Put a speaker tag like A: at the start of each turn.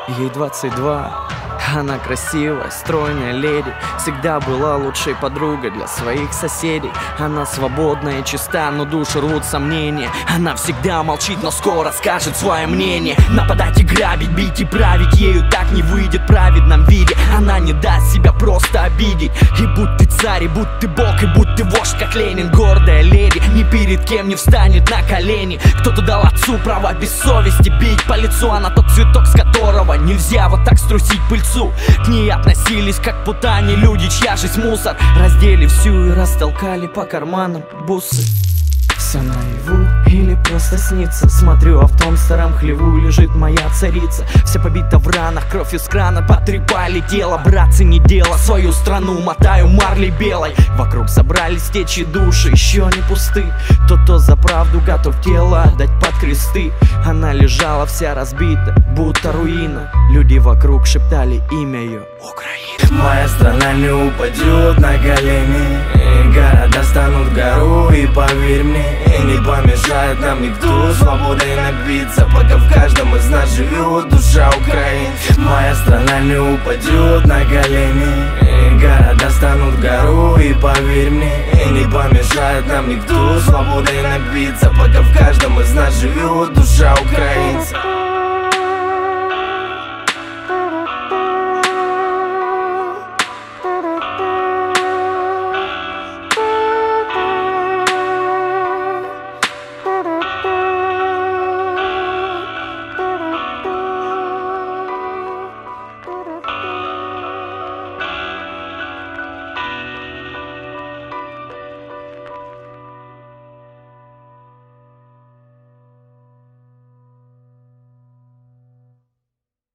A: Ей 22, она красивая, стройная леди. Всегда была лучшей подругой для своих соседей. Она свободная и чиста, но душу рвут сомнения. Она всегда молчит, но скоро скажет свое мнение. Нападать и грабить, бить и править, ею так не выйдет в праведном виде. Она не даст себя просто обидеть. И будь ты царь, и будь ты бог, и будь ты вождь, как Ленин. Гордая леди, ни перед кем не встанет на колени. Кто-то дал отцу право без совести бить по лицу. Она тот цветок, с которого нельзя вот так струсить пыльцу. К ней относились как к путане люди, чья жизнь мусор. Раздели всю и растолкали по карманам бусы. Все наяву или просто снится? Смотрю, а в том старом хлеву лежит моя царица. Вся побита в ранах, кровь из крана потрепали тело. Братцы, не дело, свою страну мотаю марлей белой. Вокруг собрались течи души, еще не пусты. Кто за правду готов тело отдать под кресты. Она лежала вся разбита, будто руина. Люди вокруг шептали имя ее: Украина.
B: Моя страна не упадет на колени, города станут гору, и поверь мне, не помешает нам никто свободой напиться, пока в каждом из нас живет душа Украины. Моя страна не упадет на колени, города станут гору, и поверь мне, не помешает нам никто свободой напиться, пока в каждом из нас живет душа украинца.